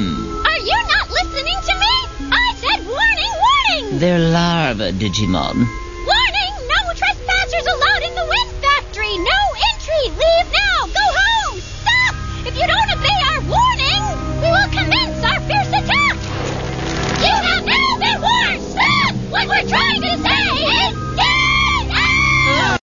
Are you not listening to me? I said warning, warning! They're larva, Digimon.